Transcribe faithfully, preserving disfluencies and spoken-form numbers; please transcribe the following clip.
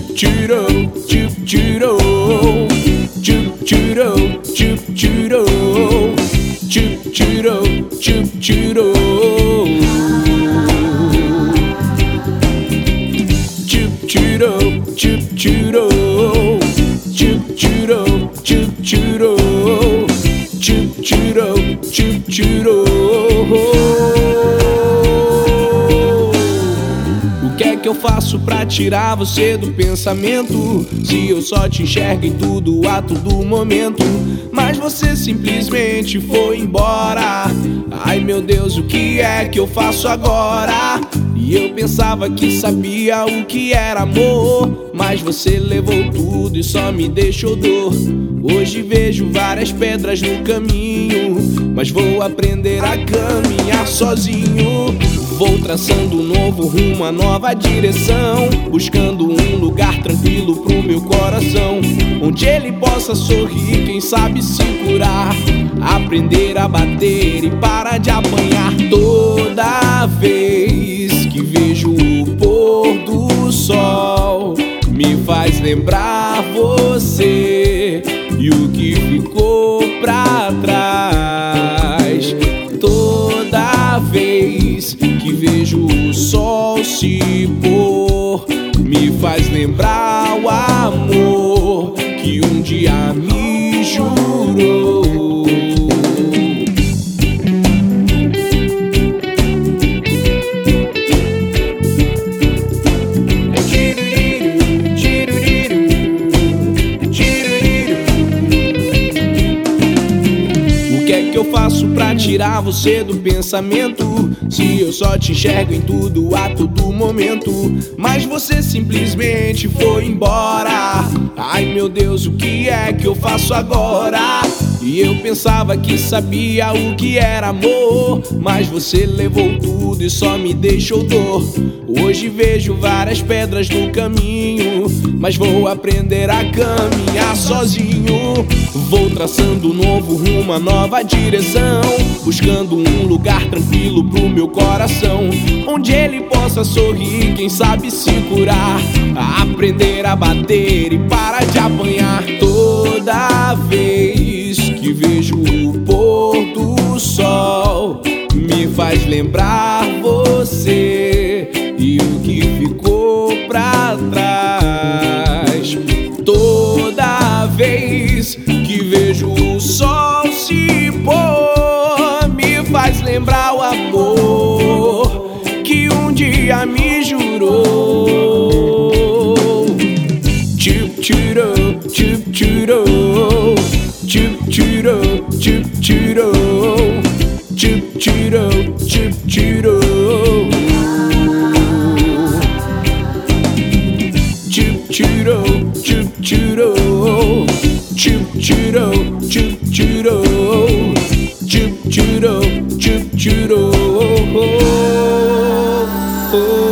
churo, chup churo, chup churo, chup churo, chup churo, chup churo, chup churo, chup churo, chup churo, chup churo, chup churo, chup churo. O que é que eu faço pra tirar você do pensamento? Se eu só te enxergo em tudo, a todo momento, mas você simplesmente foi embora. Ai meu Deus, o que é que eu faço agora? E eu pensava que sabia o que era amor, mas você levou tudo e só me deixou dor. Hoje vejo várias pedras no caminho, mas vou aprender a caminhar sozinho. Vou traçando um novo rumo, uma nova direção, buscando um lugar tranquilo pro meu coração, onde ele possa sorrir, quem sabe se curar, aprender a bater e parar de apanhar. Toda vez que vejo o pôr do sol, me faz lembrar você e o que ficou pra trás. Toda vez que vejo o sol se pôr, me faz lembrar o amor que um dia me jurou. O que é que eu faço pra tirar você do pensamento? Se eu só te enxergo em tudo, a todo momento, mas você simplesmente foi embora. Ai meu Deus, o que é que eu faço agora? E eu pensava que sabia o que era amor, mas você levou tudo e só me deixou dor. Hoje vejo várias pedras no caminho, mas vou aprender a caminhar sozinho. Vou traçando um novo rumo, uma nova direção, buscando um lugar tranquilo pro meu coração, onde ele possa sorrir, quem sabe se curar, aprender a bater e parar de apanhar. Toda vez que vejo o pôr do sol, me faz lembrar você e o que ficou pra trás. Toda vez que vejo o sol se pôr, me faz lembrar o amor que um dia me jurou. Chup churo, chup churo, chup churo, chup churo, chup churo, chup churo, chup churo, chup churo, chup churo, chup churo, chup churo, chup churo.